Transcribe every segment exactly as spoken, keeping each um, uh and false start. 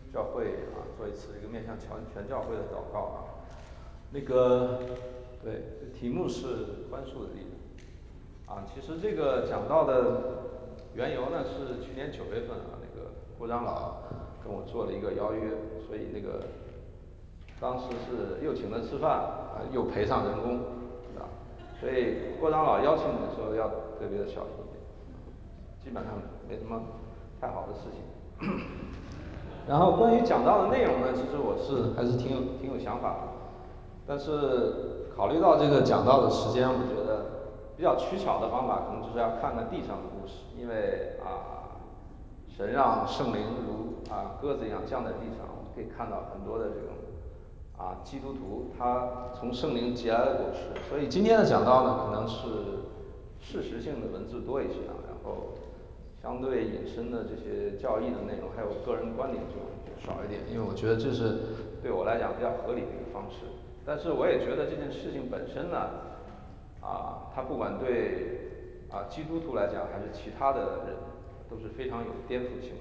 教会啊做一次这个面向全全教会的祷告啊。那个对，题目是宽恕的力量啊。其实这个讲到的缘由呢是去年九月份啊，那个郭长老跟我做了一个邀约，所以那个当时是又请他吃饭啊，又赔上人工啊，所以郭长老邀请你的时候要特别的小心一点，基本上没什么太好的事情。然后关于讲到的内容呢，其实我是还是挺有挺有想法的，但是考虑到这个讲到的时间，我觉得比较取巧的方法可能就是要看看地上的故事，因为啊，神让圣灵如啊鸽子一样降在地上，我们可以看到很多的这种啊基督徒他从圣灵结来的果实，所以今天的讲到呢，可能是事实性的文字多一些啊，然后相对引申的这些教义的内容，还有个人观点就就少一点，因为我觉得这是对我来讲比较合理的一个方式。但是我也觉得这件事情本身呢，啊，它不管对啊基督徒来讲，还是其他的人，都是非常有颠覆性的。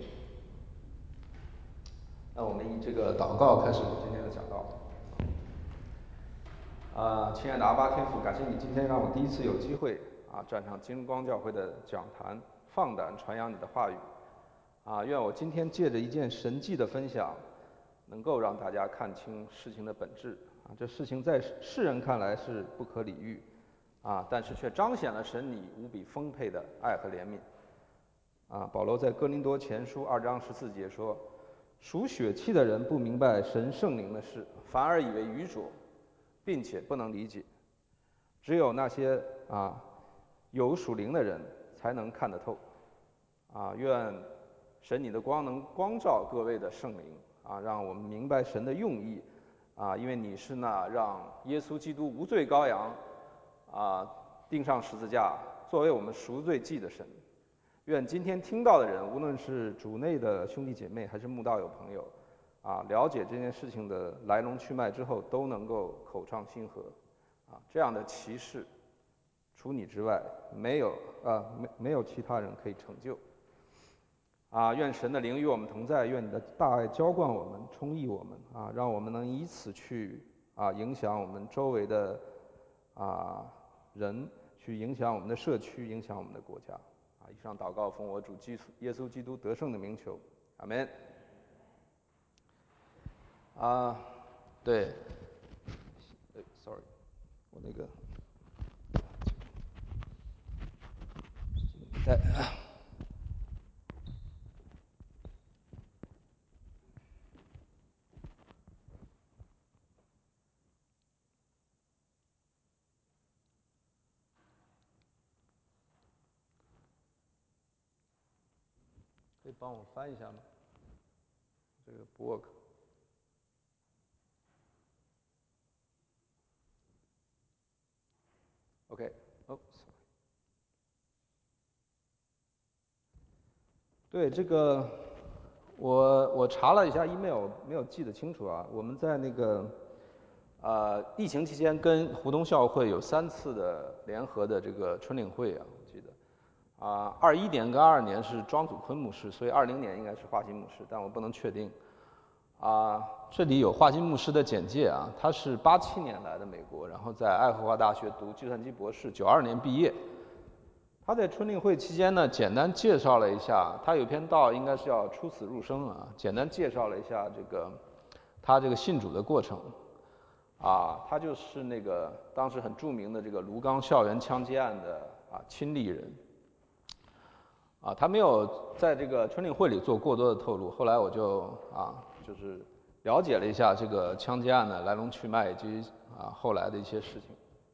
那我们以这个祷告开始今天的讲道。啊，亲爱的阿巴天父，感谢你今天让我第一次有机会啊站上金光教会的讲坛，放胆传扬你的话语。啊，愿我今天借着一件神迹的分享，能够让大家看清事情的本质。啊，这事情在世人看来是不可理喻，啊，但是却彰显了神你无比丰沛的爱和怜悯。啊，保罗在哥林多前书二章十四节说：“属血气的人不明白神圣灵的事，反而以为愚拙，并且不能理解。只有那些啊有属灵的人才能看得透。”啊，愿神你的光能光照各位的圣灵啊，让我们明白神的用意啊，因为你是那让耶稣基督无罪羔羊啊钉上十字架，作为我们赎罪祭的神。愿今天听到的人，无论是主内的兄弟姐妹，还是慕道友朋友，啊，了解这件事情的来龙去脉之后，都能够口畅心和。啊，这样的奇事，除你之外，没有啊，没没有其他人可以成就。啊，愿神的灵与我们同在，愿你的大爱浇灌我们，充溢我们啊，让我们能以此去啊影响我们周围的啊人，去影响我们的社区，影响我们的国家。啊，以上祷告奉我主基督耶稣基督得胜的名求，阿门。啊，对，对 ，sorry， 我那个，在。可以帮我翻一下吗？这个不 work。OK， 哦，对这个，我我查了一下 email， 没有记得清楚啊。我们在那个呃疫情期间跟湖东校会有三次的联合的这个春领会啊，我记得。啊，二一年跟二二年是庄祖坤牧师，所以二零年应该是华金牧师，但我不能确定。啊，这里有华金牧师的简介啊，他是八七年来的美国，然后在爱荷华大学读计算机博士，九二年毕业。他在春令会期间呢，简单介绍了一下，他有篇道应该是要出死入生啊，简单介绍了一下这个他这个信主的过程。啊，他就是那个当时很著名的这个卢刚校园枪击案的啊亲历人。啊，他没有在这个春令会里做过多的透露。后来我就啊，就是了解了一下这个枪击案的来龙去脉以及啊后来的一些事情。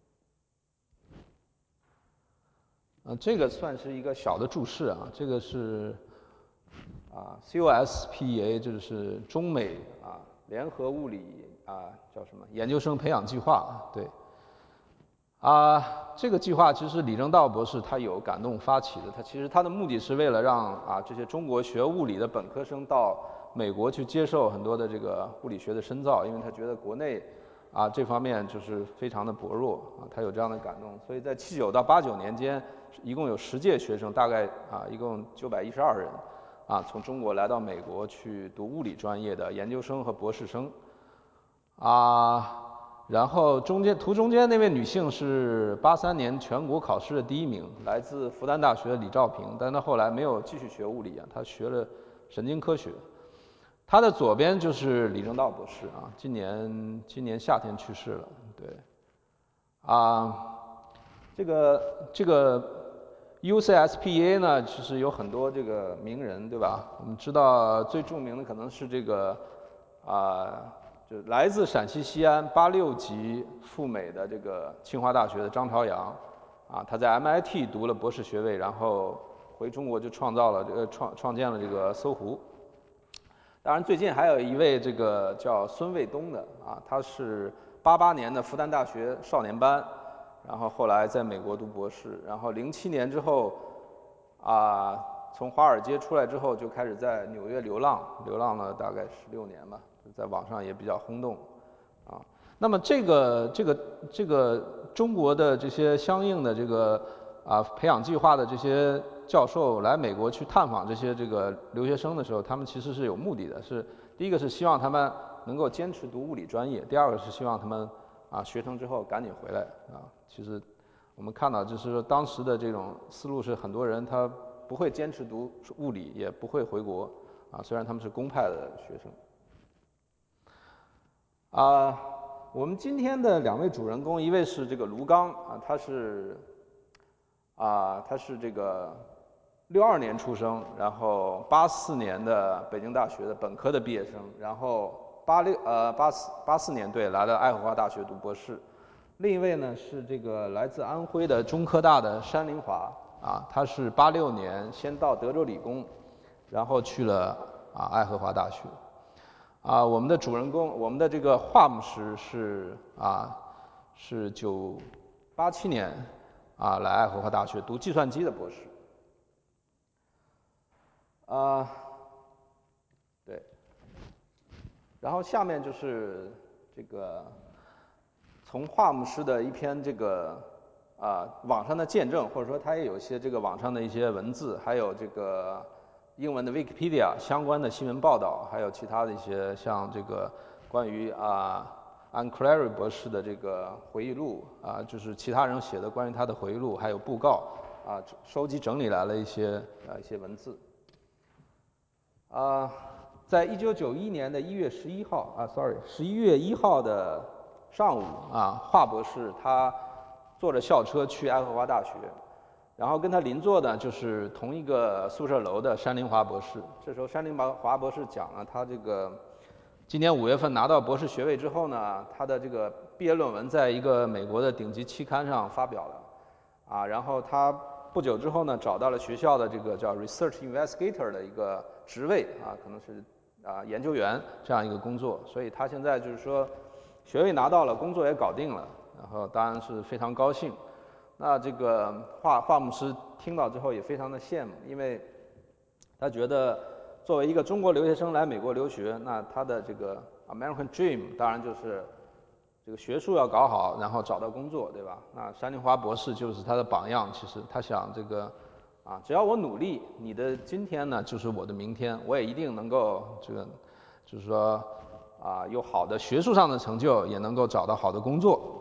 呃，这个算是一个小的注释啊，这个是啊 C O S P E A， 就是中美啊联合物理啊叫什么研究生培养计划，对。啊，这个计划其实李政道博士他有感动发起的，他其实他的目的是为了让啊这些中国学物理的本科生到美国去接受很多的这个物理学的深造，因为他觉得国内啊这方面就是非常的薄弱啊，他有这样的感动，所以在七九到八九年间，一共有十届学生，大概啊一共九百一十二人， 啊，从中国来到美国去读物理专业的研究生和博士生，啊，然后中间图中间那位女性是八三年全国考试的第一名，来自复旦大学的李兆平，但她后来没有继续学物理啊，她学了神经科学。她的左边就是李政道博士啊，今年今年夏天去世了，对，啊，这个这个 U C S P A 呢，其实有很多这个名人，对吧？我们知道最著名的可能是这个啊，就来自陕西西安八六级赴美的这个清华大学的张朝阳，啊，他在 M I T 读了博士学位，然后回中国就创造了这个创创建了这个搜狐。当然，最近还有一位这个叫孙卫东的啊，他是八八年的复旦大学少年班，然后后来在美国读博士，然后零七年之后啊，从华尔街出来之后就开始在纽约流浪，流浪了大概十六年吧，在网上也比较轰动啊。那么这个这个这个中国的这些相应的这个啊培养计划的这些教授来美国去探访这些这个留学生的时候，他们其实是有目的的，是第一个是希望他们能够坚持读物理专业，第二个是希望他们啊学成之后赶紧回来啊。其实我们看到就是说当时的这种思路是很多人他不会坚持读物理，也不会回国啊，虽然他们是公派的学生。啊，我们今天的两位主人公，一位是这个卢刚啊，他是啊，他是这个六二年出生，然后八四年的北京大学的本科的毕业生，然后八六呃八四八四年对来了爱荷华大学读博士。另一位呢是这个来自安徽的中科大的山林华啊，他是八六年先到德州理工，然后去了啊爱荷华大学。啊，我们的主人公，我们的这个华牧师是啊，是九八七年啊来爱荷华大学读计算机的博士。啊，对。然后下面就是这个从华牧师的一篇这个啊网上的见证，或者说他也有一些这个网上的一些文字，还有这个英文的 Wikipedia 相关的新闻报道，还有其他的一些像这个关于啊 Ann Clary 博士的这个回忆录啊，就是其他人写的关于他的回忆录，还有布告啊，收集整理来了一些啊一些文字。啊，在一九九一年的一月十一号啊，sorry， 十一月一号的上午啊，华博士他坐着校车去爱荷华大学。然后跟他邻座的就是同一个宿舍楼的山林华博士。这时候山林华博士讲了他这个今年五月份拿到博士学位之后呢，他的这个毕业论文在一个美国的顶级期刊上发表了，啊，然后他不久之后呢找到了学校的这个叫 research investigator 的一个职位啊，可能是啊研究员这样一个工作，所以他现在就是说学位拿到了，工作也搞定了，然后当然是非常高兴。那这个华华牧师听到之后也非常的羡慕，因为他觉得作为一个中国留学生来美国留学，那他的这个 American Dream 当然就是这个学术要搞好，然后找到工作，对吧？那山林华博士就是他的榜样。其实他想这个啊，只要我努力，你的今天呢就是我的明天，我也一定能够这个就是说啊有好的学术上的成就，也能够找到好的工作。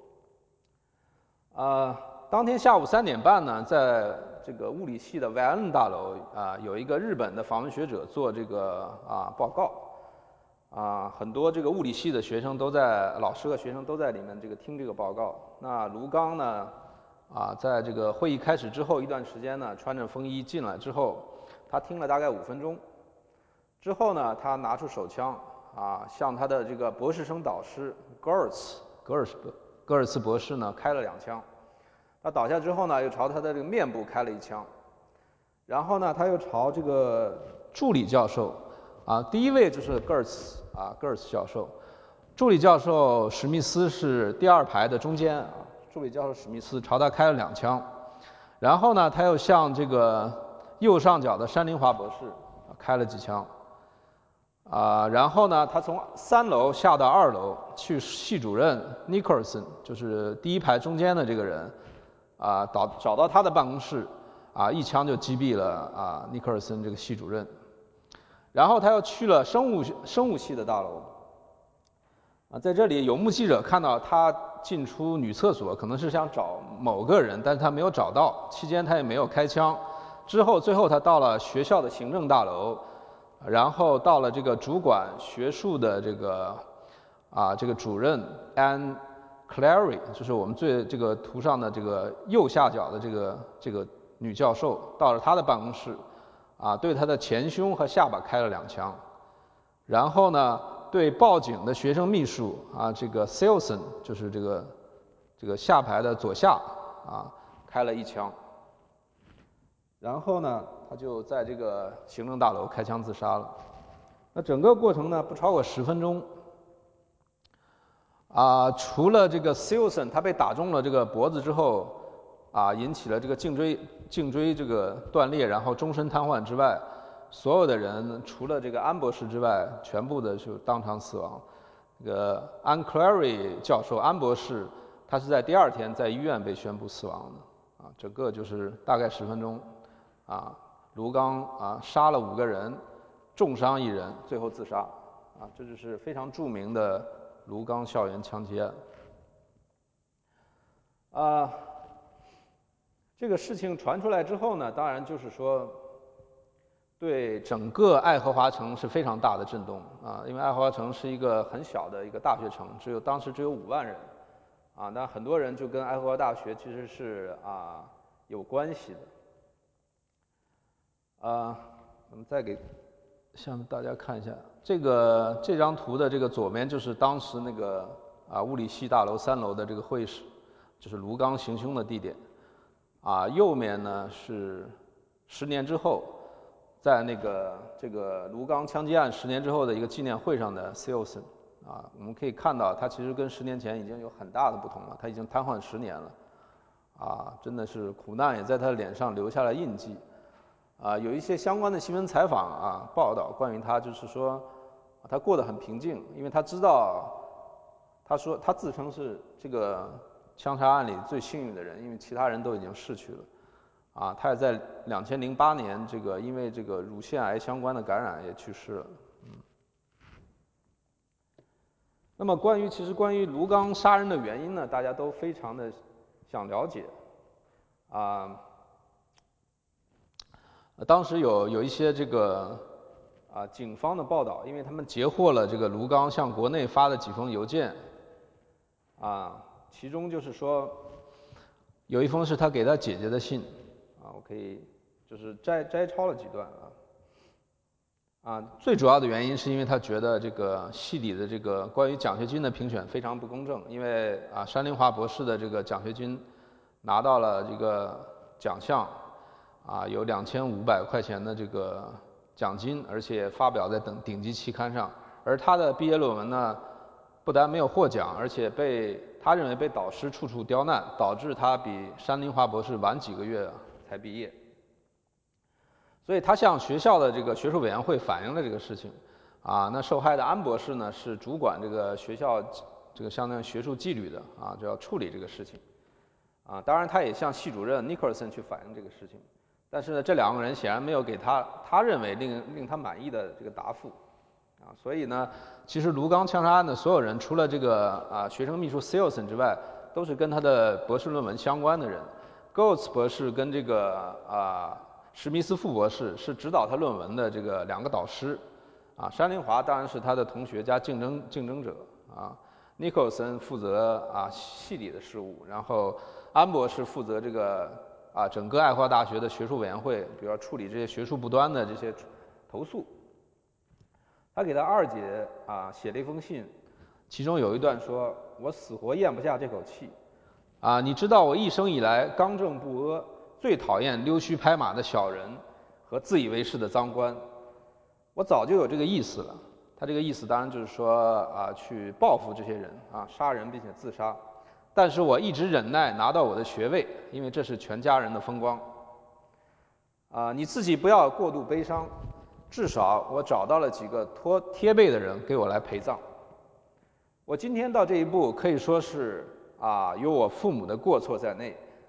呃，当天下午三点半呢，在这个物理系的维恩大楼啊，有一个日本的访问学者做这个啊报告，啊，很多这个物理系的学生都在，老师和学生都在里面这个听这个报告。那卢刚呢，啊，在这个会议开始之后一段时间呢，穿着风衣进来之后，他听了大概五分钟，之后呢，他拿出手枪啊，向他的这个博士生导师戈尔茨戈尔斯戈尔茨博士呢开了两枪。他倒下之后呢，又朝他的这个面部开了一枪，然后呢，他又朝这个助理教授，啊，第一位就是戈尔茨啊，戈尔茨教授，助理教授史密斯是第二排的中间啊，助理教授史密斯朝他开了两枪，然后呢，他又向这个右上角的山林华博士开了几枪，啊，然后呢，他从三楼下到二楼去系主任 Nicholson， 就是第一排中间的这个人。啊，找找到他的办公室， 啊，一枪就击毙了啊尼克尔森这个系主任。然后他又去了生物生物系的大楼。啊，在这里有目击者看到他进出女厕所，可能是想找某个人，但是他没有找到，期间他也没有开枪。之后，最后他到了学校的行政大楼，然后到了这个主管学术的这个啊这个主任 Anne Clary， 就是我们最这个图上的这个右下角的这个这个女教授，到了她的办公室，啊对她的前胸和下巴开了两枪，然后呢对报警的学生秘书啊这个 Silson， 就是这个这个下排的左下啊开了一枪。然后呢，他就在这个行政大楼开枪自杀了。那整个过程呢，不超过十分钟。啊，除了这个 Silson 他被打中了这个脖子之后，啊，引起了这个颈椎颈椎这个断裂，然后终身瘫痪之外，所有的人除了这个安博士之外，全部的就当场死亡。这个 Anne Clary 教授安博士，他是在第二天在医院被宣布死亡的。啊，整个就是大概十分钟。啊，卢刚啊杀了五个人，重伤一人，最后自杀。啊，这就是非常著名的卢刚校园枪击案。啊，这个事情传出来之后呢，当然就是说，对整个爱荷华城是非常大的震动啊，因为爱荷华城是一个很小的一个大学城，只有当时只有五万人。啊，那很多人就跟爱荷华大学其实是啊有关系的。啊，我们再给下面大家看一下这个这张图的这个左边就是当时那个啊物理系大楼三楼的这个会议室，就是卢刚行凶的地点。啊，右面呢是十年之后，在那个这个卢刚枪击案十年之后的一个纪念会上的 Silson。啊，我们可以看到他其实跟十年前已经有很大的不同了，他已经瘫痪十年了。啊，真的是苦难也在他的脸上留下了印记。啊，有一些相关的新闻采访啊，报道关于他，就是说他过得很平静，因为他知道，他说他自称是这个枪杀案里最幸运的人，因为其他人都已经逝去了。啊，他也在两千零八年这个因为这个乳腺癌相关的感染也去世了。嗯。那么关于其实关于卢刚杀人的原因呢，大家都非常的想了解。啊。当时有有一些这个啊警方的报道，因为他们截获了这个卢刚向国内发的几封邮件，啊，其中就是说有一封是他给他姐姐的信，啊，我可以就是摘摘抄了几段啊，啊，最主要的原因是因为他觉得这个系里的这个关于奖学金的评选非常不公正，因为啊山林华博士的这个奖学金拿到了这个奖项。啊，有两千五百块钱的这个奖金，而且发表在等顶级期刊上。而他的毕业论文呢，不但没有获奖，而且被他认为被导师处处刁难，导致他比山林华博士晚几个月才毕业。所以他向学校的这个学术委员会反映了这个事情。啊，那受害的安博士呢，是主管这个学校这个相当于学术纪律的啊，就要处理这个事情。啊，当然他也向系主任 Nicholson 去反映这个事情。但是呢，这两个人显然没有给他他认为令令他满意的这个答复，啊，所以呢，其实卢刚枪杀案的所有人，除了这个啊学生秘书 Silson 之外，都是跟他的博士论文相关的人。Goltz 博士跟这个啊史密斯副博士是指导他论文的这个两个导师，啊，山林华当然是他的同学加竞争竞争者，啊 ，Nicholson 负责啊系里的事务，然后安博士负责这个。啊，整个爱荷华大学的学术委员会，比如处理这些学术不端的这些投诉。他给他二姐啊写了一封信，其中有一段说：“我死活咽不下这口气。啊，你知道我一生以来刚正不阿，最讨厌溜须拍马的小人和自以为是的赃官。我早就有这个意思了。他这个意思当然就是说啊，去报复这些人啊，杀人并且自杀。”但是我一直忍耐拿到我的学位，因为这是全家人的风光。啊，你自己不要过度悲伤，至少我找到了几个托贴背的人给我来陪葬。我今天到这一步可以说是啊有我父母的过错在内，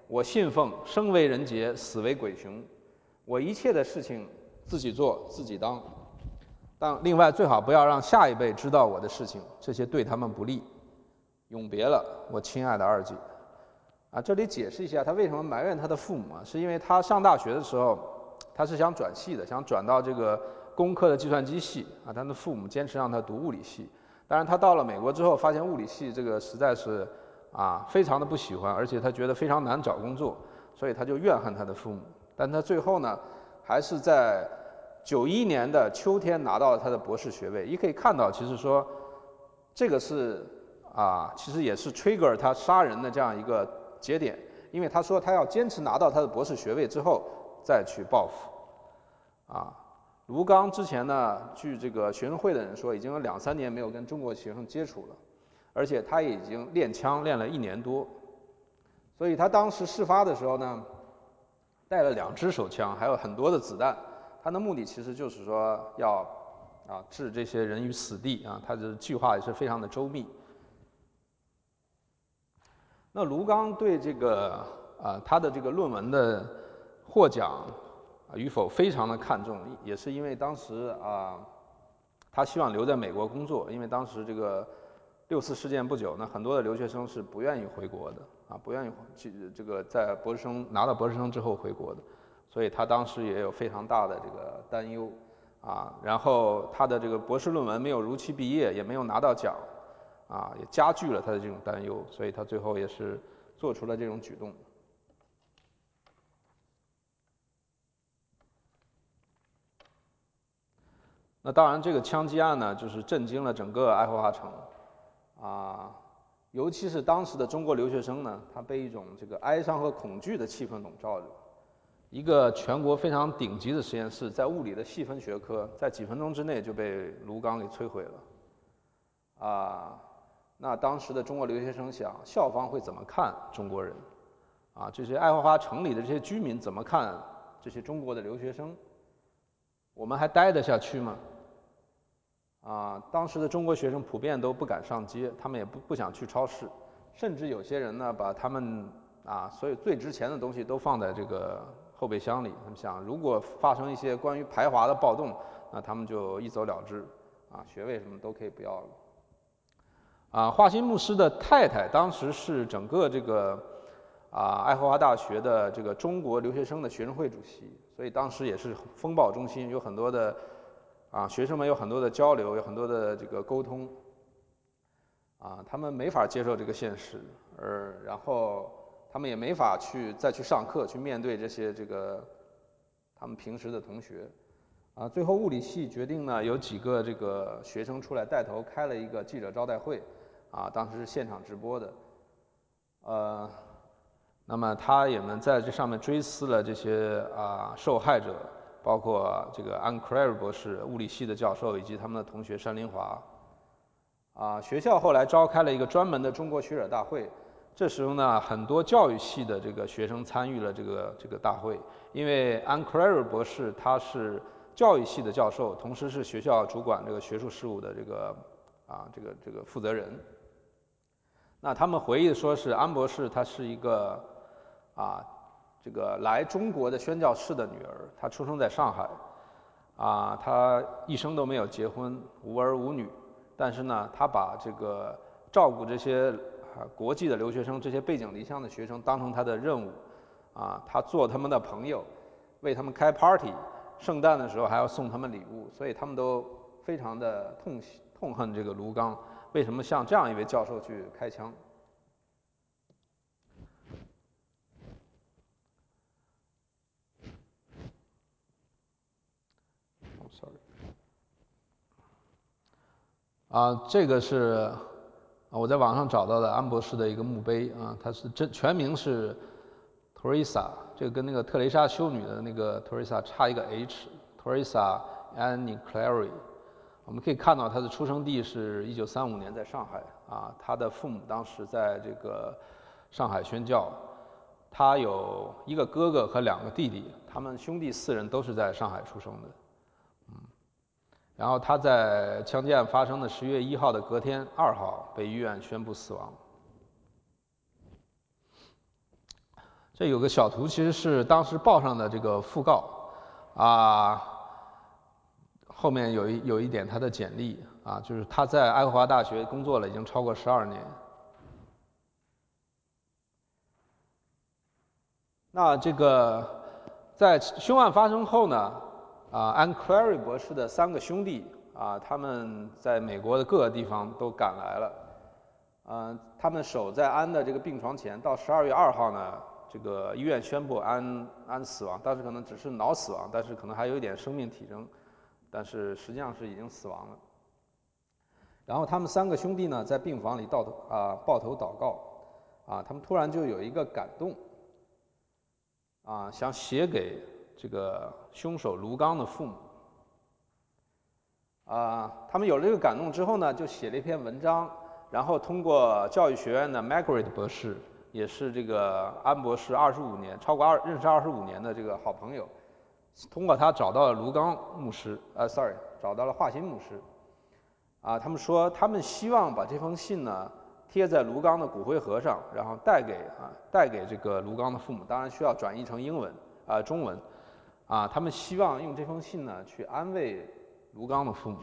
我信奉生为人杰，死为鬼雄，我一切的事情自己做自己当。但另外最好不要让下一辈知道我的事情，这些对他们不利。永别了，我亲爱的二姐。啊，这里解释一下他为什么埋怨他的父母啊，是因为他上大学的时候，他是想转系的，想转到这个工科的计算机系啊，他的父母坚持让他读物理系。当然，他到了美国之后，发现物理系这个实在是啊非常的不喜欢，而且他觉得非常难找工作，所以他就怨恨他的父母。但他最后呢，还是在九一年的秋天拿到了他的博士学位。也可以看到，其实说这个是啊，其实也是 trigger 他杀人的这样一个节点，因为他说他要坚持拿到他的博士学位之后再去报复。啊，卢刚之前呢，据这个学生会的人说，已经有两三年没有跟中国学生接触了，而且他也已经练枪练了一年多，所以他当时事发的时候呢，带了两支手枪，还有很多的子弹。他的目的其实就是说要啊置这些人于死地啊，他的计划也是非常的周密。那卢刚对这个啊他的这个论文的获奖与否非常的看重，也是因为当时啊他希望留在美国工作，因为当时这个六四事件不久呢，很多的留学生是不愿意回国的啊，不愿意去这个在博士生拿到博士生之后回国的，所以他当时也有非常大的这个担忧啊。然后他的这个博士论文没有如期毕业，也没有拿到奖。啊，也加剧了他的这种担忧，所以他最后也是做出了这种举动。那当然，这个枪击案呢，就是震惊了整个爱荷华城，啊，尤其是当时的中国留学生呢，他被一种这个哀伤和恐惧的气氛笼罩着。一个全国非常顶级的实验室，在物理的细分学科，在几分钟之内就被卢刚给摧毁了，啊。那当时的中国留学生想，校方会怎么看中国人？啊，这些爱荷华城里的这些居民怎么看这些中国的留学生？我们还待得下去吗？啊，当时的中国学生普遍都不敢上街，他们也不不想去超市，甚至有些人呢，把他们啊所有最值钱的东西都放在这个后备箱里。他们想，如果发生一些关于排华的暴动，那他们就一走了之，啊，学位什么都可以不要了。啊，华歆牧师的太太当时是整个这个啊爱荷华大学的这个中国留学生的学生会主席，所以当时也是风暴中心，有很多的啊学生们有很多的交流，有很多的这个沟通。啊，他们没法接受这个现实，而然后他们也没法去再去上课，去面对这些这个他们平时的同学。啊，最后物理系决定呢，有几个这个学生出来带头开了一个记者招待会。啊，当时是现场直播的，呃，那么他也们在这上面追思了这些啊受害者，包括这个安克莱尔博士物理系的教授以及他们的同学山林华。啊，学校后来召开了一个专门的中国学者大会，这时候呢，很多教育系的这个学生参与了这个这个大会，因为安克莱尔博士他是教育系的教授，同时是学校主管这个学术事务的这个啊这个这个负责人。那他们回忆说是安博士，她是一个啊，这个来中国的宣教士的女儿，她出生在上海，啊，她一生都没有结婚，无儿无女，但是呢，她把这个照顾这些啊国际的留学生，这些背井离乡的学生当成她的任务，啊，她做他们的朋友，为他们开 party， 圣诞的时候还要送他们礼物，所以他们都非常的痛痛恨这个卢刚。为什么向这样一位教授去开枪？哦 ，sorry。啊，这个是我在网上找到的安博士的一个墓碑啊，他是真全名是 Teresa， 这个跟那个特蕾莎修女的那个 Teresa 差一个 H，Teresa Anne Clary。我们可以看到他的出生地是一九三五年在上海啊，他的父母当时在这个上海宣教，他有一个哥哥和两个弟弟，他们兄弟四人都是在上海出生的，嗯，然后他在枪击案发生的十月一号的隔天二号被医院宣布死亡。 这有个小图，其实是当时报上的这个讣告啊，后面有一有一点他的简历啊，就是他在爱荷华大学工作了已经超过十二年。那这个在凶案发生后呢，啊，安克莱瑞博士的三个兄弟啊，他们在美国的各个地方都赶来了，嗯、他们守在安的这个病床前，到十二月二号呢，这个医院宣布安安死亡，当时可能只是脑死亡，但是可能还有一点生命体征，但是实际上是已经死亡了。然后他们三个兄弟呢，在病房里抱头啊抱头祷告，啊，他们突然就有一个感动。啊，想写给这个凶手卢刚的父母。啊，他们有了这个感动之后呢，就写了一篇文章，然后通过教育学院的 Margaret 博士，也是这个安博士二十五年，超过二认识二十五年的这个好朋友，通过他找到了卢刚牧师，呃，sorry，找到了华歆牧师。啊，他们说他们希望把这封信呢贴在卢刚的骨灰盒上，然后带给啊带给这个卢刚的父母，当然需要转译成英文啊、呃、中文，啊，他们希望用这封信呢去安慰卢刚的父母。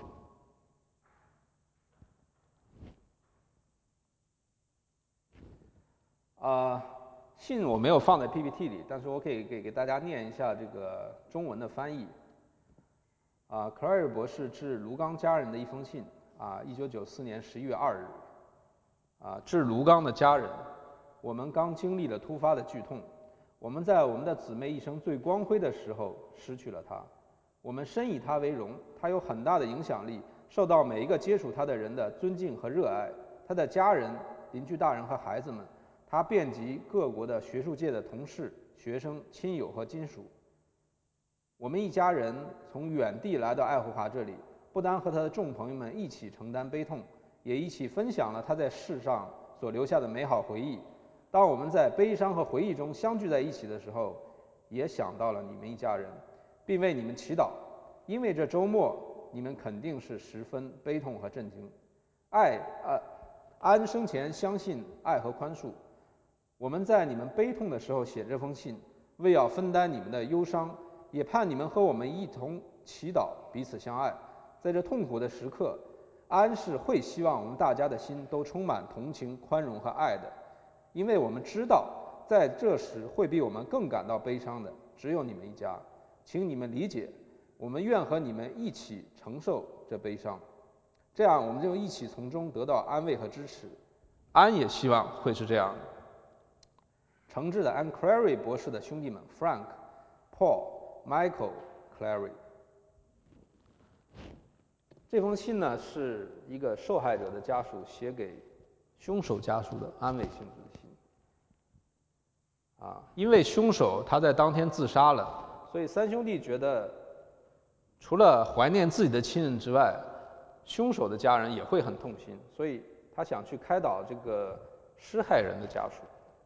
啊，信我没有放在 P P T 里，但是我可以给给大家念一下这个中文的翻译。啊，克莱尔博士致卢刚家人的一封信啊，一九九四年十一月二日。啊，致卢刚的家人，我们刚经历了突发的剧痛，我们在我们的姊妹一生最光辉的时候失去了她，我们深以她为荣，她有很大的影响力，受到每一个接触她的人的尊敬和热爱，她的家人、邻居大人和孩子们，她遍及各国的学术界的同事、学生、亲友和亲属。我们一家人从远地来到爱荷华这里，不单和他的众朋友们一起承担悲痛，也一起分享了他在世上所留下的美好回忆。当我们在悲伤和回忆中相聚在一起的时候，也想到了你们一家人，并为你们祈祷，因为这周末你们肯定是十分悲痛和震惊。爱啊，安生前相信爱和宽恕。我们在你们悲痛的时候写这封信，为要分担你们的忧伤，也盼你们和我们一同祈祷，彼此相爱。在这痛苦的时刻，安是会希望我们大家的心都充满同情、宽容和爱的，因为我们知道，在这时会比我们更感到悲伤的只有你们一家。请你们理解，我们愿和你们一起承受这悲伤，这样我们就一起从中得到安慰和支持。安也希望会是这样的。诚挚的安 Clary 博士的兄弟们 Frank、Paul、Michael、Clary。这封信呢是一个受害者的家属写给凶手家属的安慰性质的信。啊，因为凶手他在当天自杀了，所以三兄弟觉得，除了怀念自己的亲人之外，凶手的家人也会很痛心，所以他想去开导这个施害人的家属。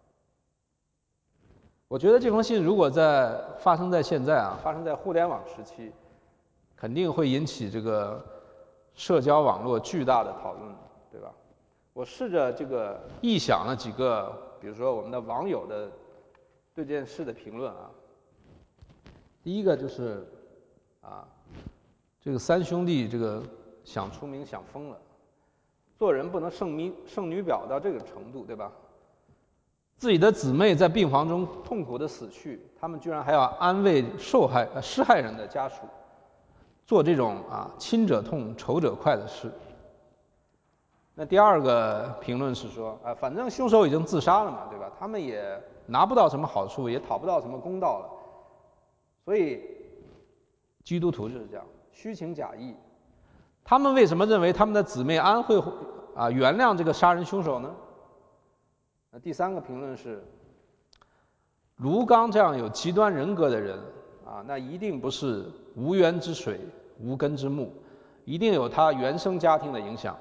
我觉得这封信如果在发生在现在啊，发生在互联网时期，肯定会引起这个社交网络巨大的讨论，对吧？我试着这个臆想了几个，比如说我们的网友的对这件事的评论啊。第一个就是啊，这个三兄弟这个想出名想疯了，做人不能圣女圣女婊到这个程度，对吧？自己的姊妹在病房中痛苦的死去，他们居然还要安慰受害呃施害人的家属，做这种啊亲者痛仇者快的事。那第二个评论是说啊，反正凶手已经自杀了嘛，对吧？他们也拿不到什么好处，也讨不到什么公道了，所以基督徒就是这样，虚情假意。他们为什么认为他们的姊妹安会啊原谅这个杀人凶手呢？那第三个评论是，卢刚这样有极端人格的人啊，那一定不是无源之水、无根之木，一定有他原生家庭的影响。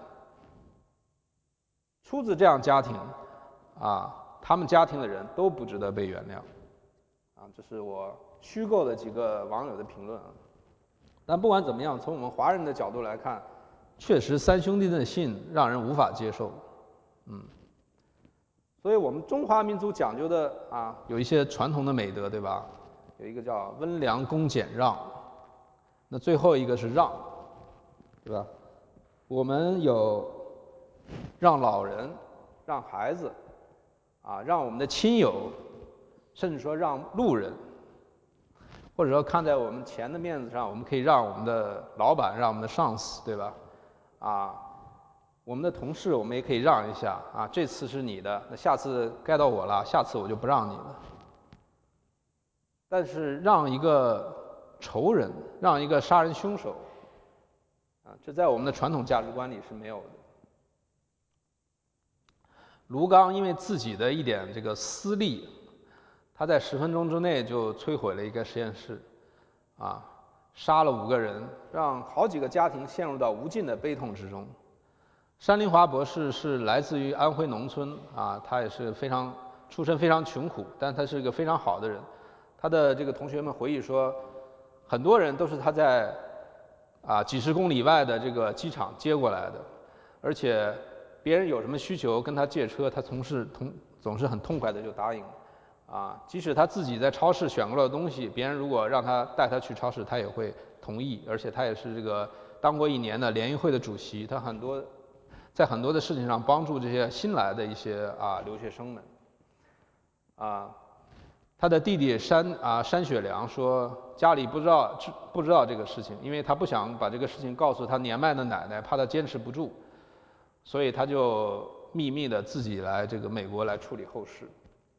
出自这样家庭啊，他们家庭的人都不值得被原谅。啊，这是我虚构的几个网友的评论啊。但不管怎么样，从我们华人的角度来看，确实三兄弟的信让人无法接受。嗯。 所以我们中华民族讲究的啊，有一些传统的美德，对吧？有一个叫温良恭俭让，那最后一个是让，对吧？我们有让老人、让孩子，啊，让我们的亲友，甚至说让路人，或者说看在我们钱的面子上，我们可以让我们的老板、让我们的上司，对吧？啊，我们的同事我们也可以让一下啊，这次是你的，那下次该到我了，下次我就不让你了。但是让一个仇人，让一个杀人凶手，啊，这在我们的传统价值观里是没有的。卢刚因为自己的一点这个私利，他在十分钟之内就摧毁了一个实验室，啊，杀了五个人，让好几个家庭陷入到无尽的悲痛之中。山林华博士是来自于安徽农村啊，他也是非常出身非常穷苦，但他是一个非常好的人。他的这个同学们回忆说，很多人都是他在啊几十公里外的这个机场接过来的，而且别人有什么需求跟他借车，他从事同总是很痛快的就答应。啊，即使他自己在超市选过的东西，别人如果让他带他去超市，他也会同意。而且他也是这个当过一年的联谊会的主席，他很多在很多的事情上帮助这些新来的一些啊留学生们。啊，他的弟弟山啊山雪良说，家里不知道不知道这个事情，因为他不想把这个事情告诉他年迈的奶奶，怕他坚持不住，所以他就秘密的自己来这个美国来处理后事。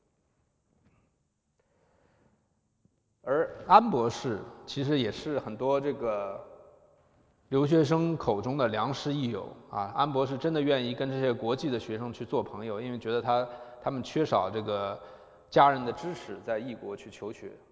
而安博士其实也是很多这个留学生口中的良师益友啊。安博士真的愿意跟这些国际的学生去做朋友，因为觉得他他们缺少这个家人的支持，在异国去求学。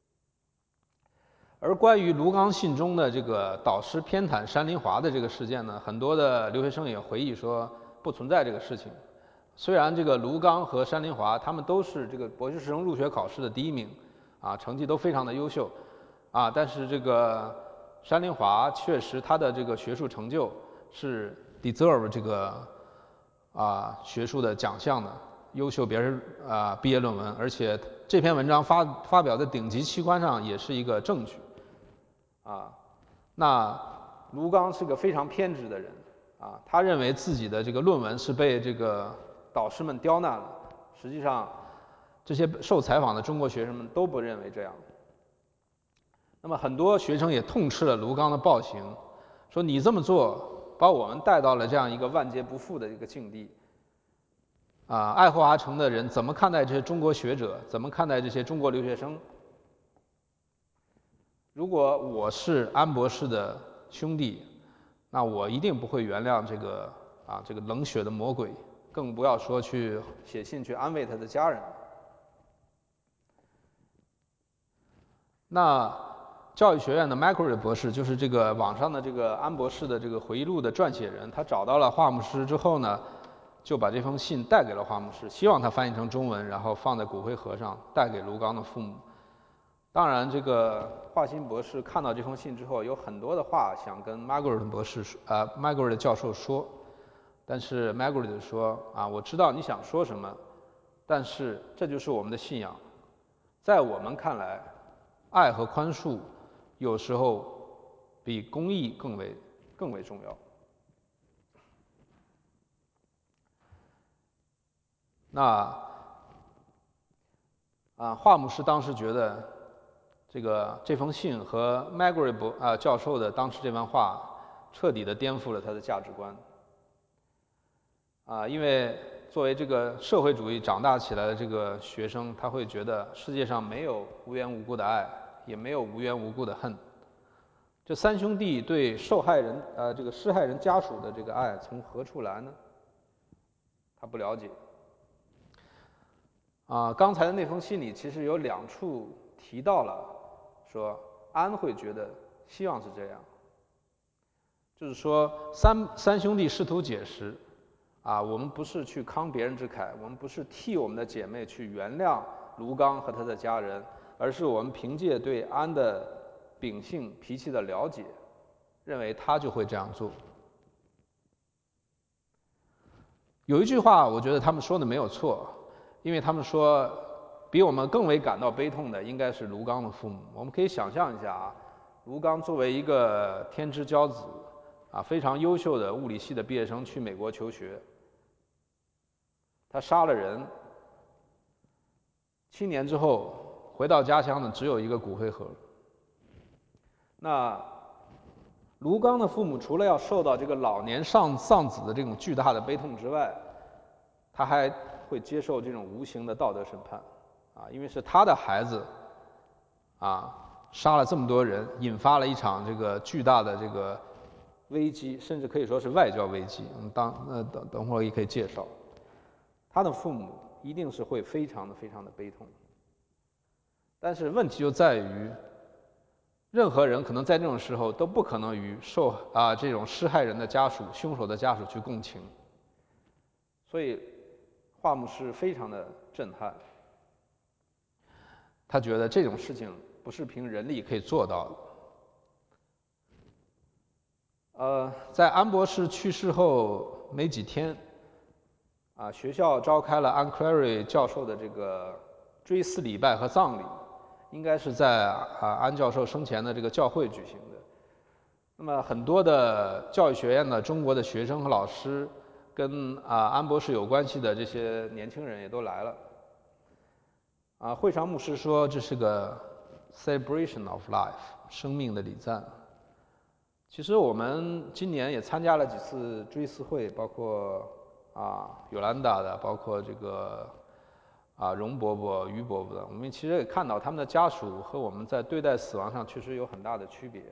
而关于卢刚信中的这个导师偏袒山林华的这个事件呢，很多的留学生也回忆说不存在这个事情。虽然这个卢刚和山林华他们都是这个博士生入学考试的第一名，啊，成绩都非常的优秀，啊，但是这个山林华确实他的这个学术成就是deserve 这个啊学术的奖项的，优秀别人啊毕业论文，而且这篇文章发发表在顶级期刊上也是一个证据，啊，那卢刚是个非常偏执的人，啊，他认为自己的这个论文是被这个导师们刁难了，实际上这些受采访的中国学生们都不认为这样。那么很多学生也痛斥了卢刚的暴行，说你这么做把我们带到了这样一个万劫不复的一个境地。啊，爱荷华城的人怎么看待这些中国学者？怎么看待这些中国留学生？如果我是安博士的兄弟，那我一定不会原谅这个啊这个冷血的魔鬼，更不要说去写信去安慰他的家人。那教育学院的 Macquarie 博士，就是这个网上的这个安博士的这个回忆录的撰写人，他找到了华牧师之后呢，就把这封信带给了华牧师，希望他翻译成中文，然后放在骨灰盒上带给卢刚的父母。当然，这个华歆博士看到这封信之后，有很多的话想跟 Margaret 博士说，呃 Margaret 教授说，但是 Margaret 说啊，我知道你想说什么，但是这就是我们的信仰，在我们看来，爱和宽恕有时候比公义更为更为重要。那啊，华牧师当时觉得，这个这封信和 Margaret 博啊教授的当时这番话，彻底的颠覆了他的价值观。啊，因为作为这个社会主义长大起来的这个学生，他会觉得世界上没有无缘无故的爱，也没有无缘无故的恨。这三兄弟对受害人呃这个施害人家属的这个爱从何处来呢？他不了解。啊，刚才的那封信里其实有两处提到了，说安会觉得希望是这样，就是说三三兄弟试图解释，啊，我们不是去慷别人之慨，我们不是替我们的姐妹去原谅卢刚和他的家人，而是我们凭借对安的秉性脾气的了解，认为他就会这样做。有一句话，我觉得他们说的没有错， 因为他们说比我们更为感到悲痛的应该是卢刚的父母。我们可以想象一下啊，卢刚作为一个天之骄子啊，非常优秀的物理系的毕业生去美国求学，他杀了人，七年之后回到家乡呢，只有一个骨灰盒。那卢刚的父母除了要受到这个老年丧丧子的这种巨大的悲痛之外，他还会接受这种无形的道德审判啊，因为是他的孩子啊杀了这么多人，引发了一场这个巨大的这个危机，甚至可以说是外交危机。我们当呃等等会儿也可以介绍，他的父母一定是会非常的非常的悲痛。但是问题就在于，任何人可能在这种时候都不可能与受啊这种施害人的家属、凶手的家属去共情，所以华牧师非常的震撼，他觉得这种事情不是凭人力可以做到的。呃，在安博士去世后没几天，啊，学校召开了安克莱瑞教授的这个追思礼拜和葬礼，应该是在啊安教授生前的这个教会举行的。那么很多的教育学院的中国的学生和老师，跟啊安博士有关系的这些年轻人也都来了。啊，会上牧师说这是个 celebration of life， 生命的礼赞。其实我们今年也参加了几次追思会，包括啊尤兰达的，包括这个啊荣伯伯、于伯伯的。我们其实也看到他们的家属和我们在对待死亡上确实有很大的区别。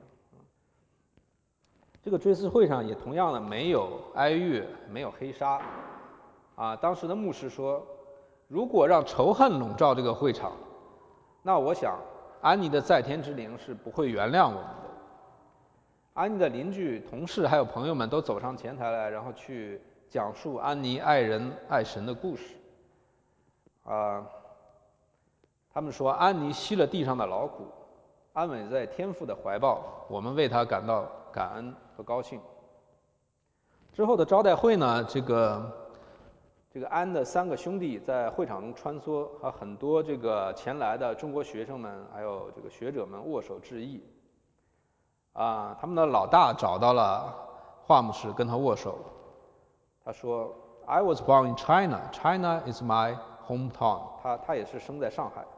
这个追思会上也同样的没有哀乐，没有黑纱。啊，当时的牧师说，如果让仇恨笼罩这个会场，那我想安妮的在天之灵是不会原谅我们的。安妮的邻居、同事还有朋友们都走上前台来，然后去讲述安妮爱人爱神的故事。啊，他们说安妮吸了地上的劳苦，安稳在天父的怀抱，我们为她感到感恩和高兴。之后的招待会呢，这个这个安的三个兄弟在会场中穿梭，和很多这个前来的中国学生们还有这个学者们握手致意。啊，他们的老大找到了华牧师，跟他握手。他说 ：“I was born in China. China is my hometown。”他他也是生在上海。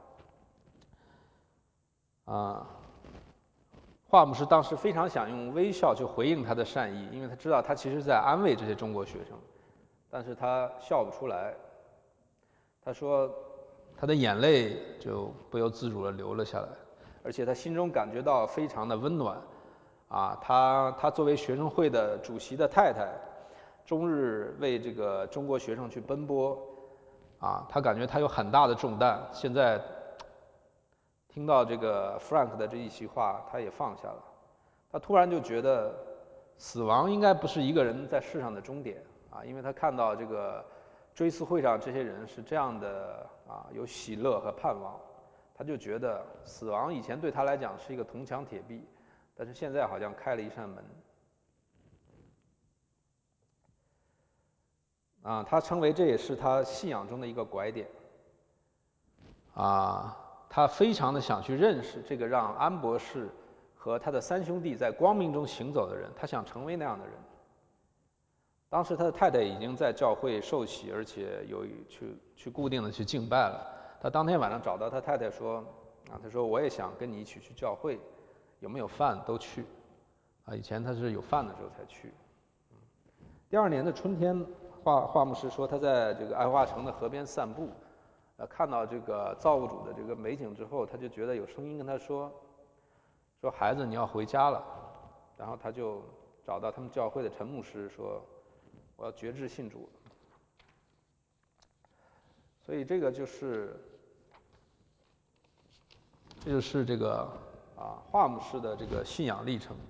啊，华牧师当时非常想用微笑去回应他的善意，因为他知道他其实在安慰这些中国学生，但是他笑不出来。他说，他的眼泪就不由自主地流了下来，而且他心中感觉到非常的温暖。啊，他他作为学生会的主席的太太，终日为这个中国学生去奔波，啊，他感觉他有很大的重担。现在听到这个 Frank 的这一席话，他也放下了。他突然就觉得，死亡应该不是一个人在世上的终点啊，因为他看到这个追思会上这些人是这样的啊，有喜乐和盼望，他就觉得死亡以前对他来讲是一个铜墙铁壁。但是现在好像开了一扇门，啊，他称为这也是他信仰中的一个拐点，啊，他非常的想去认识这个让安博士和他的三兄弟在光明中行走的人，他想成为那样的人。当时他的太太已经在教会受洗，而且有去去固定的去敬拜了。他当天晚上找到他太太说，啊，他说我也想跟你一起去教会。有没有饭都去，啊，以前他是有饭的时候才去。第二年的春天，华华牧师说他在这个爱华城的河边散步，呃，看到这个造物主的这个美景之后，他就觉得有声音跟他说，说孩子你要回家了。然后他就找到他们教会的陈牧师说，我要决志信主。所以这个就是，这就是这个。啊，华牧师的这个信仰历程，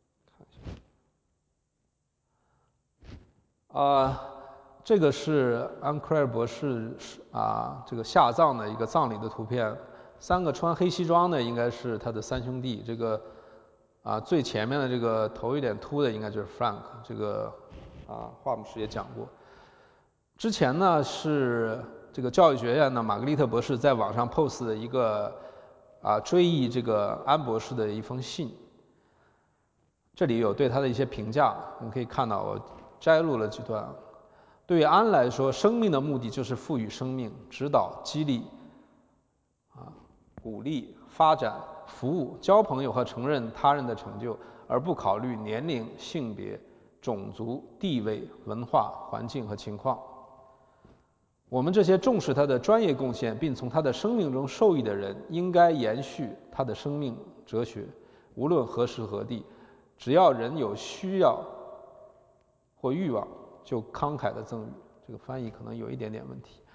啊，这个是安克莱尔博士啊，这个下葬的一个葬礼的图片。三个穿黑西装的应该是他的三兄弟，这个啊最前面的这个头有点秃的应该就是 Frank， 这个啊华牧师也讲过。之前呢是这个教育学院呢，玛格丽特博士在网上 post 的一个啊追忆这个安博士的一封信，这里有对他的一些评价，我们可以看到，我摘录了几段。对于安来说，生命的目的就是赋予生命，指导、激励、啊鼓励、发展、服务、交朋友和承认他人的成就，而不考虑年龄、性别、种族、地位、文化、环境和情况。我们这些重视他的专业贡献并从他的生命中受益的人，应该延续他的生命哲学，无论何时何地，只要人有需要或欲望，就慷慨的赠予。这个翻译可能有一点点问题。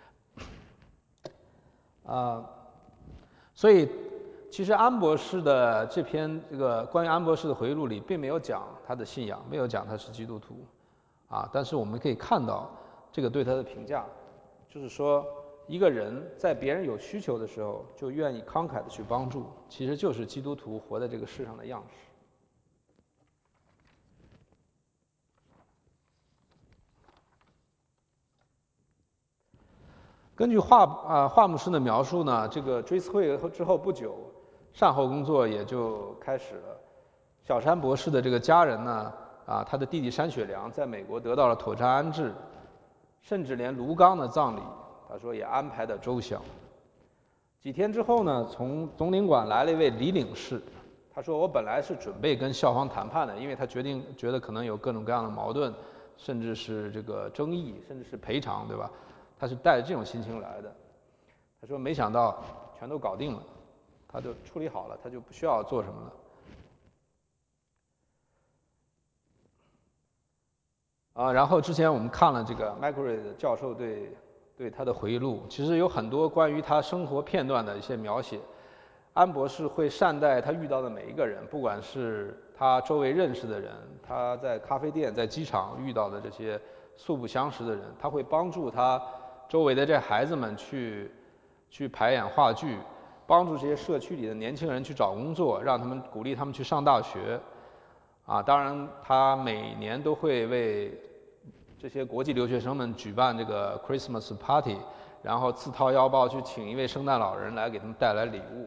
啊，所以其实安博士的这篇这个关于安博士的回忆录里，并没有讲他的信仰，没有讲他是基督徒，啊，但是我们可以看到这个对他的评价。就是说，一个人在别人有需求的时候，就愿意慷慨的去帮助，其实就是基督徒活在这个世上的样式。根据华啊华牧师的描述呢，这个追思会之后不久，善后工作也就开始了。小山博士的这个家人呢，啊，他的弟弟山雪良在美国得到了妥善安置，甚至连卢刚的葬礼。他说也安排的周详。几天之后呢，从总领馆来了一位李领事，他说我本来是准备跟校方谈判的，因为他决定觉得可能有各种各样的矛盾，甚至是这个争议，甚至是赔偿，对吧？他是带着这种心情来的。他说没想到全都搞定了，他就处理好了，他就不需要做什么了。啊，然后之前我们看了这个 Macquarie 教授对对他的回忆录，其实有很多关于他生活片段的一些描写。安博士会善待他遇到的每一个人，不管是他周围认识的人，他在咖啡店、在机场遇到的这些素不相识的人，他会帮助他周围的这孩子们去去排演话剧，帮助这些社区里的年轻人去找工作，让他们鼓励他们去上大学。啊，当然，他每年都会为这些国际留学生们举办这个 Christmas party， 然后自掏腰包去请一位圣诞老人来给他们带来礼物。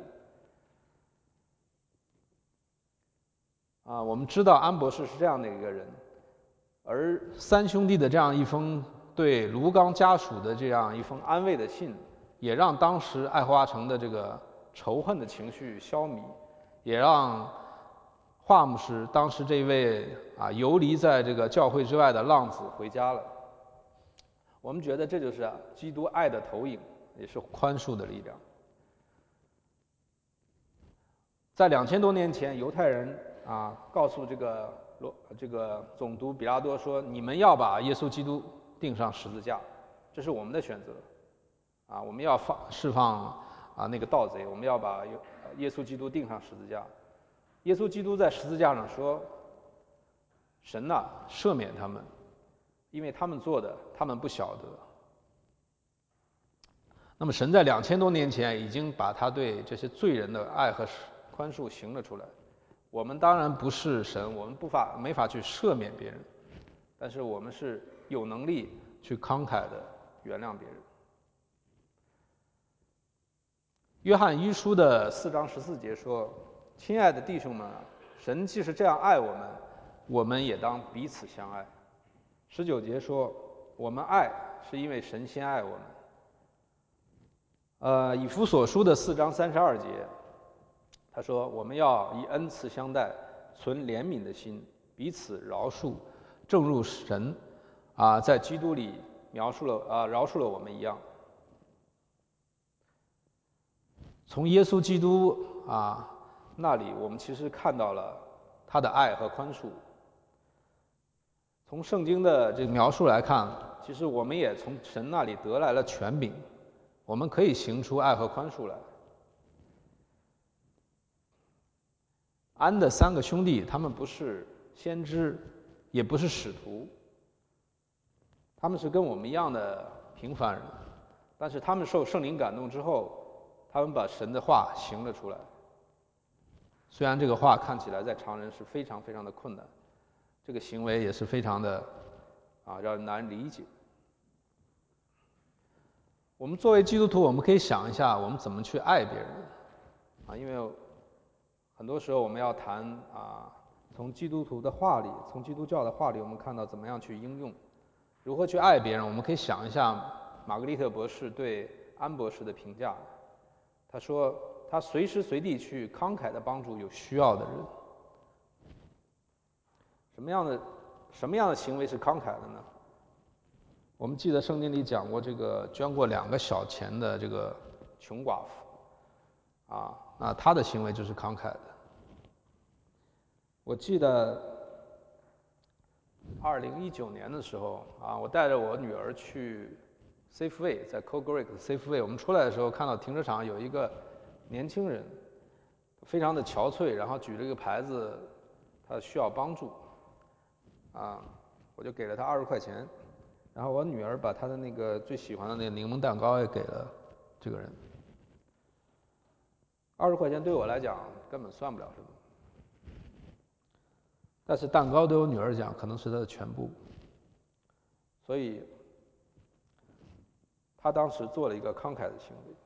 啊，我们知道安博士是这样的一个人，而三兄弟的这样一封对卢刚家属的这样一封安慰的信，也让当时爱荷华城的这个仇恨的情绪消弭，也让华牧师当时这位啊游离在这个教会之外的浪子回家了。我们觉得这就是基督爱的投影，也是宽恕的力量。在两千多年前，犹太人啊告诉这个罗这个总督比拉多说：“你们要把耶稣基督钉上十字架，这是我们的选择。啊，我们要放释放啊那个盗贼，我们要把耶稣基督钉上十字架。”耶稣基督在十字架上说：“神呐，赦免他们，因为他们做的，他们不晓得。”那么，神在两千多年前已经把他对这些罪人的爱和宽恕行了出来。我们当然不是神，我们不法没法去赦免别人，但是我们是有能力去慷慨的原谅别人。约翰一书的四章十四节说：“亲爱的弟兄们，神既是这样爱我们，我们也当彼此相爱。”十九节说：“我们爱是因为神先爱我们。”呃，以弗所书的四章三十二节，他说：“我们要以恩慈相待，存怜悯的心，彼此饶恕，正如神啊在基督里描述了啊饶恕了我们一样。”从耶稣基督啊那里，我们其实看到了他的爱和宽恕。从圣经的这个描述来看，其实我们也从神那里得来了权柄，我们可以行出爱和宽恕来。安的三个兄弟，他们不是先知，也不是使徒，他们是跟我们一样的平凡人，但是他们受圣灵感动之后，他们把神的话行了出来。虽然这个话看起来在常人是非常非常的困难，这个行为也是非常的啊让人难理解。 我们作为基督徒，我们可以想一下，我们怎么去爱别人啊？因为很多时候我们要谈啊，从基督徒的话里，从基督教的话里，我们看到怎么样去应用，如何去爱别人。我们可以想一下玛格丽特博士对安博士的评价，他说他随时随地去慷慨地帮助有需要的人。什么样的什么样的行为是慷慨的呢？我们记得圣经里讲过这个捐过两个小钱的这个穷寡妇，啊，那他的行为就是慷慨的。我记得二零一九年的时候啊，我带着我女儿去 Safeway， 在 Cold Creek Safeway， 我们出来的时候看到停车场有一个年轻人，非常的憔悴，然后举着一个牌子，他需要帮助，啊，我就给了他二十块钱。然后我女儿把她的那个最喜欢的那个柠檬蛋糕也给了这个人。二十块钱对我来讲根本算不了什么，但是蛋糕对我女儿讲可能是她的全部。所以她当时做了一个慷慨的行为。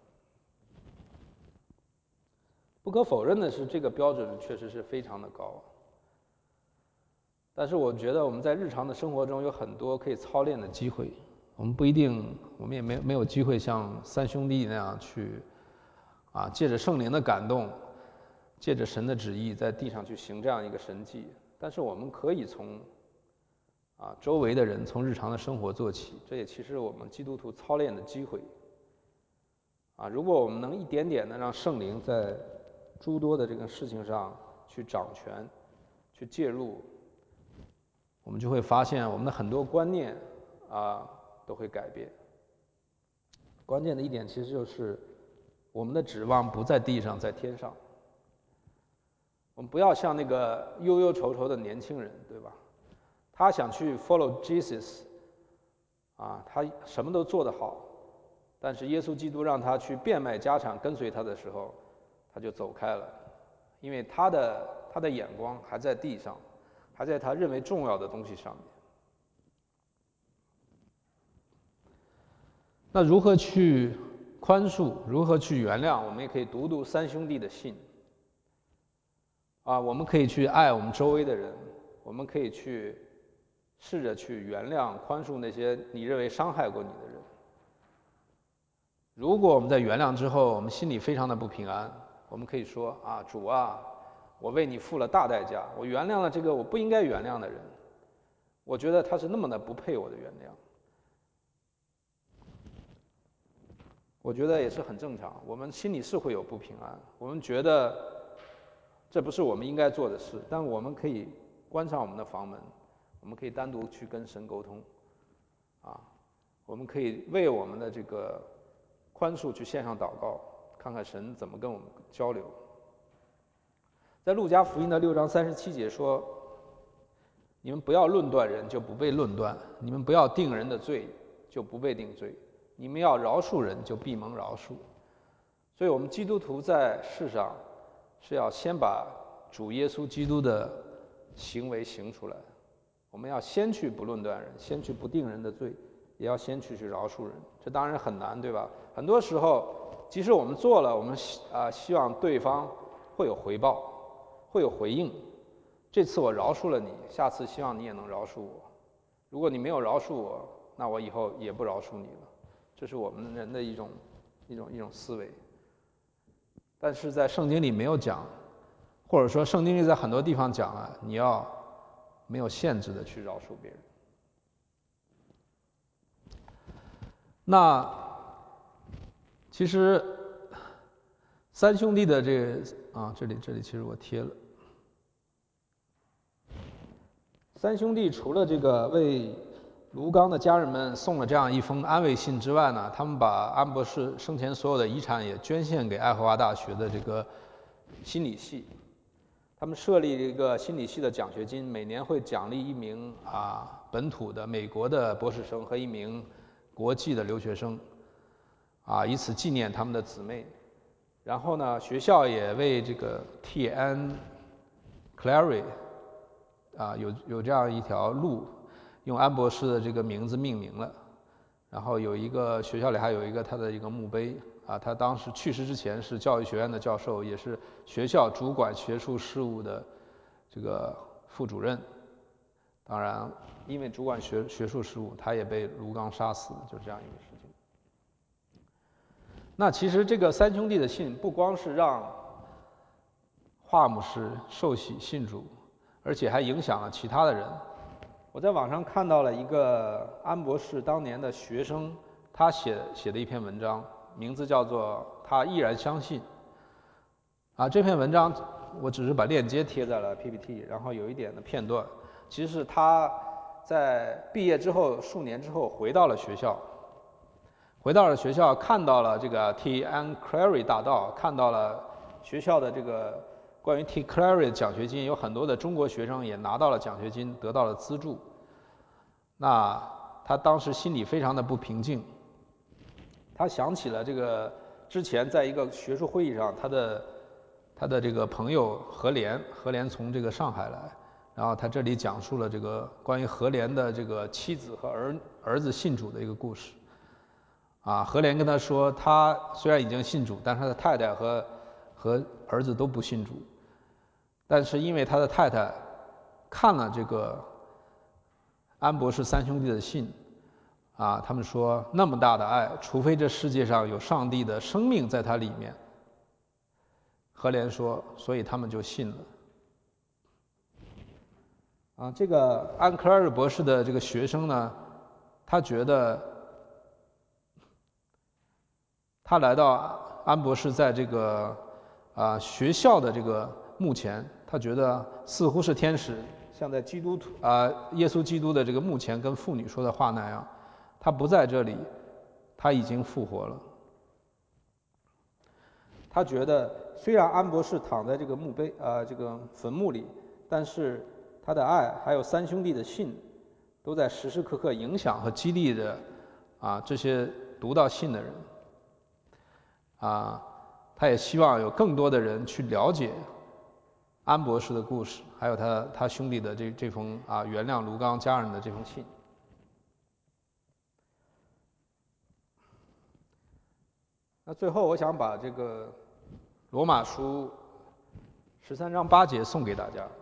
不可否认的是，这个标准确实是非常的高。但是我觉得我们在日常的生活中有很多可以操练的机会。我们不一定，我们也没没有机会像三兄弟那样去，啊，借着圣灵的感动，借着神的旨意，在地上去行这样一个神迹。但是我们可以从，啊，周围的人，从日常的生活做起，这也其实我们基督徒操练的机会。啊，如果我们能一点点的让圣灵在诸多的这个事情上去掌权，去介入，我们就会发现我们的很多观念啊都会改变。关键的一点其实就是我们的指望不在地上，在天上。我们不要像那个忧忧愁愁的年轻人，对吧？他想去 follow Jesus， 啊，他什么都做得好，但是耶稣基督让他去变卖家产跟随他的时候，他就走开了，因为他的他的眼光还在地上，还在他认为重要的东西上面。那如何去宽恕，如何去原谅？我们也可以读读三兄弟的信。啊，我们可以去爱我们周围的人，我们可以去试着去原谅、宽恕那些你认为伤害过你的人。如果我们在原谅之后，我们心里非常的不平安，我们可以说啊，主啊，我为你付了大代价，我原谅了这个我不应该原谅的人，我觉得他是那么的不配我的原谅。我觉得也是很正常，我们心里是会有不平安，我们觉得这不是我们应该做的事，但我们可以关上我们的房门，我们可以单独去跟神沟通，啊，我们可以为我们的这个宽恕去献上祷告，看看神怎么跟我们交流。在路加福音的六章三十七节说：“你们不要论断人，就不被论断；你们不要定人的罪，就不被定罪。你们要饶恕人，就必蒙饶恕。”所以我们基督徒在世上是要先把主耶稣基督的行为行出来，我们要先去不论断人，先去不定人的罪，也要先去去饶恕人。这当然很难，对吧？很多时候即使我们做了，我们啊、呃、希望对方会有回报，会有回应。这次我饶恕了你，下次希望你也能饶恕我。如果你没有饶恕我，那我以后也不饶恕你了。这是我们人的一种一种一种思维。但是在圣经里没有讲，或者说圣经里在很多地方讲了，你要没有限制的去饶恕别人。那其实三兄弟的这个啊，这里这里其实我贴了。三兄弟除了这个为卢刚的家人们送了这样一封安慰信之外呢，他们把安博士生前所有的遗产也捐献给爱荷华大学的这个心理系。他们设立一个心理系的奖学金，每年会奖励一名啊本土的美国的博士生和一名国际的留学生，啊，以此纪念他们的姊妹。然后呢，学校也为这个 T N Clary 啊有有这样一条路，用安博士的这个名字命名了。 然后有一个学校里还有一个他的一个墓碑啊，他当时去世之前是教育学院的教授，也是学校主管学术事务的这个副主任。当然，因为主管学学术事务，他也被卢刚杀死，就这样一个事情。那其实这个三兄弟的信不光是让华姆士受洗信主，而且还影响了其他的人。我在网上看到了一个安博士当年的学生，他写写的一篇文章，名字叫做《他依然相信》。啊，这篇文章我只是把链接贴在了 P P T， 然后有一点的片段，其实是他在毕业之后数年之后回到了学校，回到了学校，看到了这个 T. Ann Clary 大道，看到了学校的这个关于 T. Clary 的奖学金，有很多的中国学生也拿到了奖学金，得到了资助。那他当时心里非常的不平静，他想起了这个之前在一个学术会议上，他的他的这个朋友何莲，何莲从这个上海来，然后他这里讲述了这个关于何莲的这个妻子和儿儿子信主的一个故事。啊，何莲跟他说，他虽然已经信主，但是他的太太和和儿子都不信主。但是因为他的太太看了这个安博士三兄弟的信，啊，他们说那么大的爱，除非这世界上有上帝的生命在它里面。何莲说，所以他们就信了。啊，这个安克莱尔博士的这个学生呢，他觉得他来到安博士在这个啊学校的这个墓前，他觉得似乎是天使，像在基督徒啊耶稣基督的这个墓前跟妇女说的话那样，他不在这里，他已经复活了。他觉得虽然安博士躺在这个墓碑啊、呃、这个坟墓里，但是他的爱还有三兄弟的信，都在时时刻刻影响和激励着啊这些读到信的人。啊，他也希望有更多的人去了解安博士的故事，还有他他兄弟的这这封啊原谅卢刚家人的这封信。那最后我想把这个罗马书十三章八节送给大家。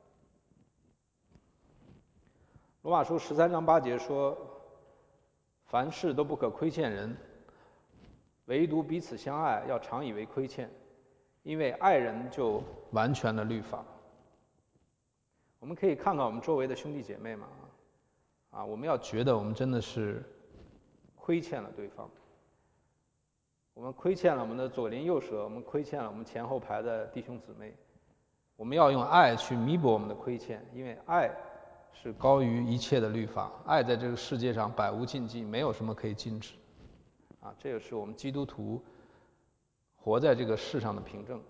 罗马书十三章八节说，凡事都不可亏欠人，唯独彼此相爱，要常以为亏欠，因为爱人就完全了律法。我们可以看看我们周围的兄弟姐妹们啊，我们要觉得我们真的是亏欠了对方，我们亏欠了我们的左邻右舍，我们亏欠了我们前后排的弟兄姊妹，我们要用爱去弥补我们的亏欠，因为爱是高于一切的律法，爱在这个世界上百无禁忌，没有什么可以禁止。啊，这也是我们基督徒活在这个世上的凭证。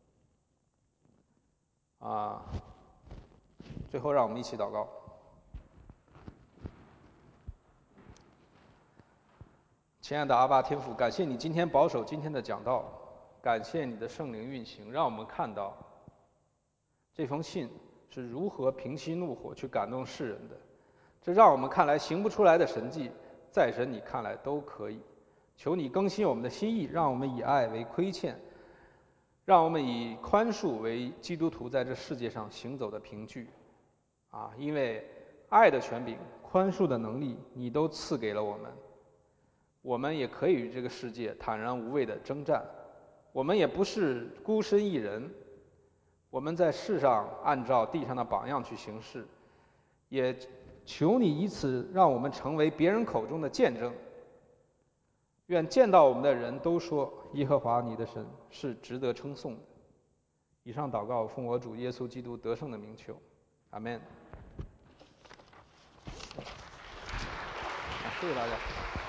啊，最后让我们一起祷告。亲爱的阿爸天父，感谢你今天保守今天的讲道，感谢你的圣灵运行，让我们看到这封信是如何平息怒火去感动世人的。这让我们看来行不出来的神迹，在神你看来都可以。求你更新我们的心意，让我们以爱为亏欠，让我们以宽恕为基督徒在这世界上行走的凭据。啊，因为爱的权柄、宽恕的能力，你都赐给了我们。我们也可以与这个世界坦然无畏地征战，我们也不是孤身一人，我们在世上按照地上的榜样去行事，也求你以此让我们成为别人口中的见证。愿见到我们的人都说，耶和华你的神是值得称颂的。以上祷告奉我主耶稣基督得胜的名求，阿们。谢谢大家。